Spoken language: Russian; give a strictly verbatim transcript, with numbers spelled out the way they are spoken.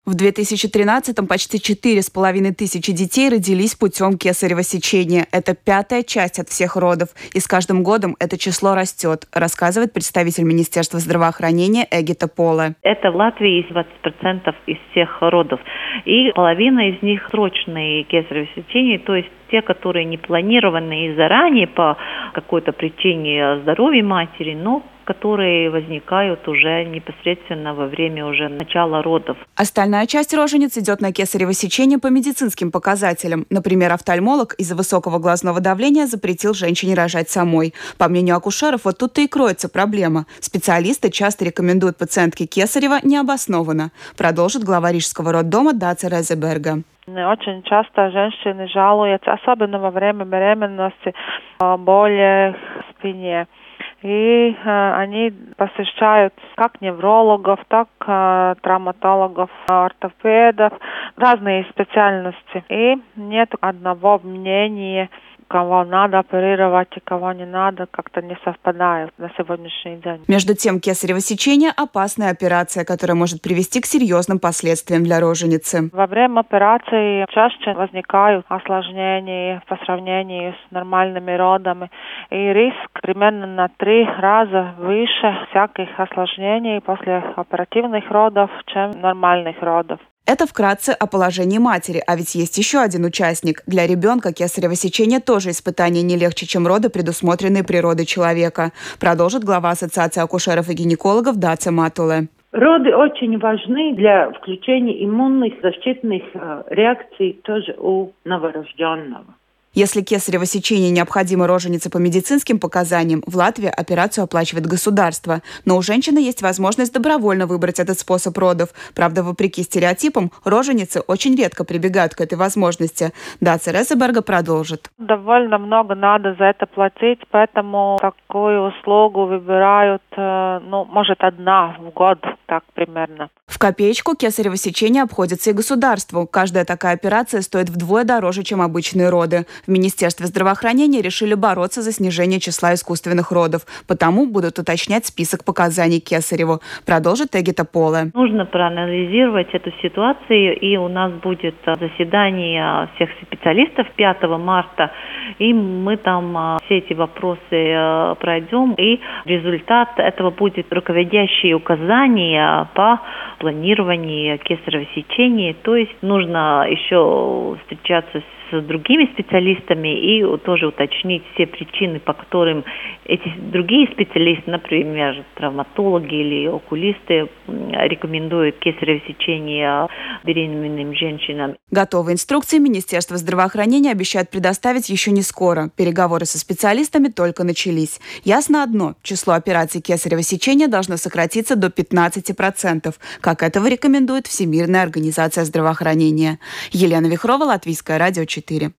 В две тысячи тринадцатом почти четыре с половиной тысячи детей родились путем кесарево сечения. Это пятая часть от всех родов. И с каждым годом это число растет, рассказывает представитель Министерства здравоохранения Эгита Поле. Это в Латвии двадцать процентов из всех родов. И половина из них срочные кесарево сечения, то есть те, которые не планированы и заранее по какой-то причине здоровья матери, но которые возникают уже непосредственно во время уже начала родов. Остальная часть рожениц идет на кесарево сечение по медицинским показателям. Например, офтальмолог из-за высокого глазного давления запретил женщине рожать самой. По мнению акушеров, вот тут-то и кроется проблема. Специалисты часто рекомендуют пациентке кесарево необоснованно, продолжит глава рижского роддома Даце Резеберга. Очень часто женщины жалуются, особенно во время беременности, боли в спине. И э, они посещают как неврологов, так э, травматологов, ортопедов, разные специальности. И нет одного мнения, кого надо оперировать и кого не надо, как-то не совпадает на сегодняшний день. Между тем, кесарево сечение – опасная операция, которая может привести к серьезным последствиям для роженицы. Во время операции чаще возникают осложнения по сравнению с нормальными родами. И риск примерно на три раза выше всяких осложнений после оперативных родов, чем нормальных родов. Это вкратце о положении матери, а ведь есть еще один участник. Для ребенка кесарево сечение тоже испытание не легче, чем роды, предусмотренные природой человека, продолжит глава Ассоциации акушеров и гинекологов Даце Матуле. Роды очень важны для включения иммунных защитных реакций тоже у новорожденного. Если кесарево сечение необходимо роженице по медицинским показаниям, в Латвии операцию оплачивает государство. Но у женщины есть возможность добровольно выбрать этот способ родов. Правда, вопреки стереотипам, роженицы очень редко прибегают к этой возможности. Даце Резеберга продолжит. Довольно много надо за это платить, поэтому такую услугу выбирают, ну, может, одна в год, так примерно. В копеечку кесарево сечение обходится и государству. Каждая такая операция стоит вдвое дороже, чем обычные роды. В Министерстве здравоохранения решили бороться за снижение числа искусственных родов. Потому будут уточнять список показаний кесареву, продолжит Эгита Поле. Нужно проанализировать эту ситуацию, и у нас будет заседание всех специалистов пятого марта, и мы там все эти вопросы пройдем, и результат этого будет руководящие указания по планированию кесарево сечения. То есть нужно еще встречаться с другими специалистами и тоже уточнить все причины, по которым эти другие специалисты, например, травматологи или окулисты, рекомендуют кесарево сечение беременным женщинам. Готовые инструкции Министерства здравоохранения обещают предоставить еще не скоро. Переговоры со специалистами только начались. Ясно одно – число операций кесарево сечения должно сократиться до пятнадцати процентов, как этого рекомендует Всемирная организация здравоохранения. Елена Вихрова, Латвийское радио четыре.